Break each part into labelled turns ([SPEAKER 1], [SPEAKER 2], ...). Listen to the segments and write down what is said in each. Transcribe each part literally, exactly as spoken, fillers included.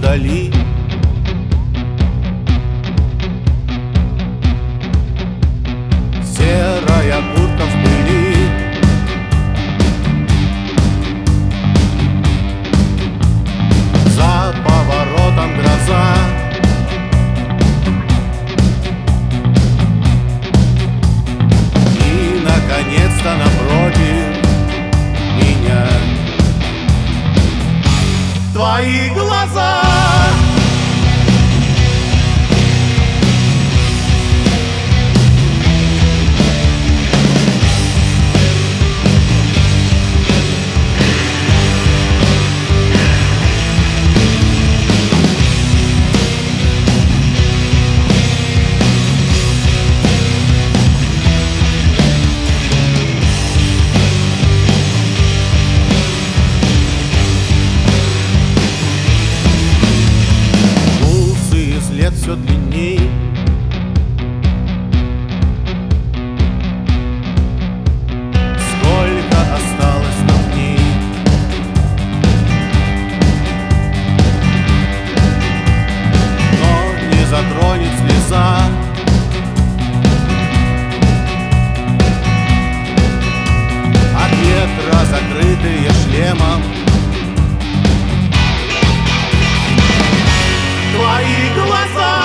[SPEAKER 1] вдали. Серая куртка в пыли, за поворотом гроза. И, наконец-то, напротив меня твои глаза. След все длинней, сколько осталось нам дней. Но не затронет слеза от ветра, закрытые шлемом. Твои глаза.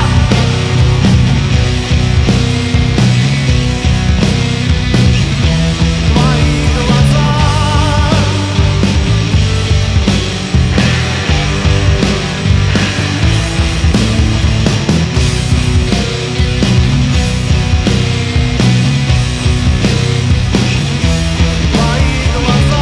[SPEAKER 1] Твои глаза. Твои глаза.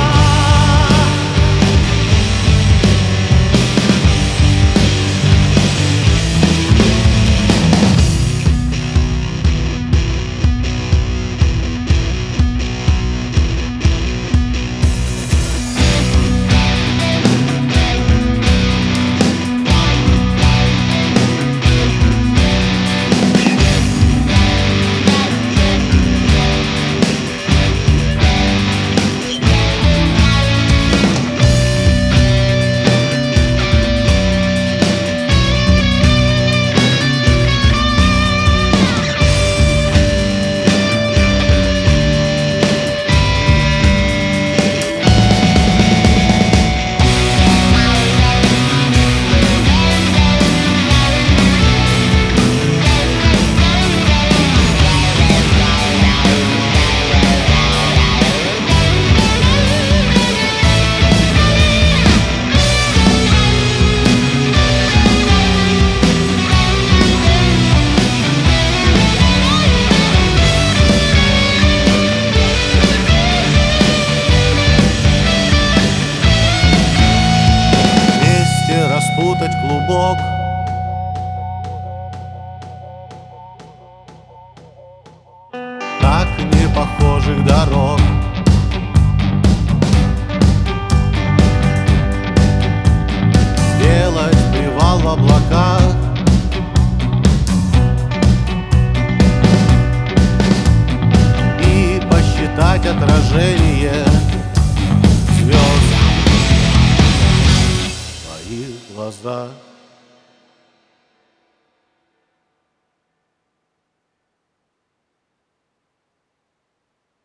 [SPEAKER 1] Распутать клубок, так не похожих дорог. Сделать привал в облаках, и посчитать отражение звезд. Твои глаза.